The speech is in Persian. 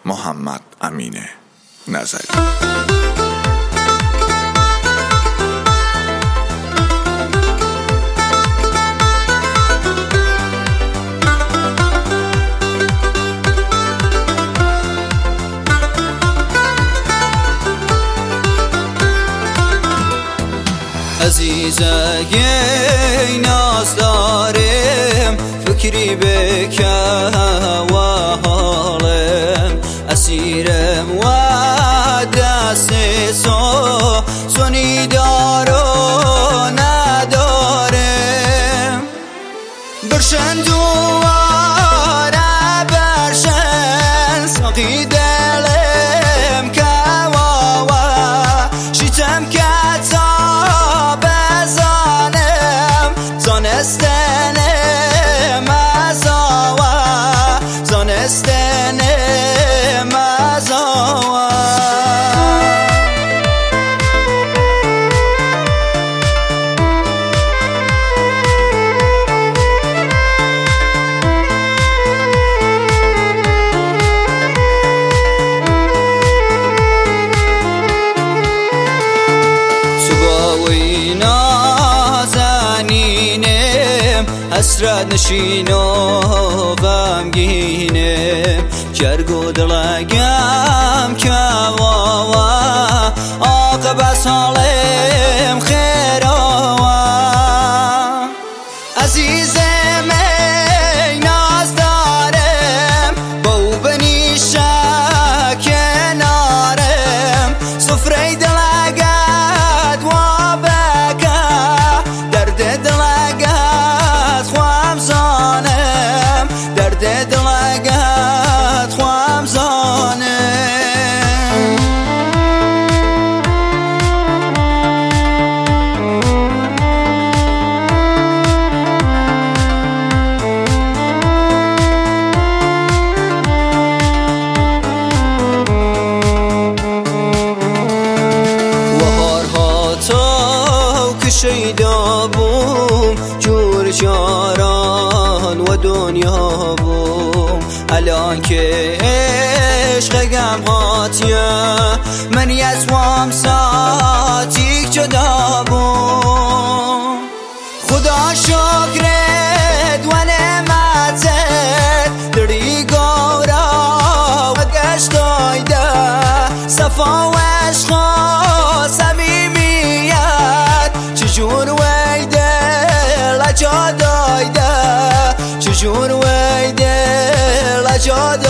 محمد امین نظری. عزیزه گی ناز دارم فکری بکه و حالم اسیرم و دست سونی دارو ندارم برشن دواره برشن ساقی دلم که واوا شیتم که زانستنم ازاوا زانستنم ازاوا سباوی نازنینم حسرت نشین و غمگینم جرگو دلگم که واوا عاقبت سالم خیروا عزیزم ای ناز دارم با بنیشه کنارم سفره دلگت و بکه درد دلگت خوام زانم درد دلگت خوام زانم شیدا بوم جور جاران و دنیا بوم الان که عشقم هاتیه من یزوام ساتیک جدا بوم خدا شکرت و نعمتت دری گورا و گشت دایده صفا و عشق و صمیمیت چجور ویده لجا دایده چجور ویده لجا دایده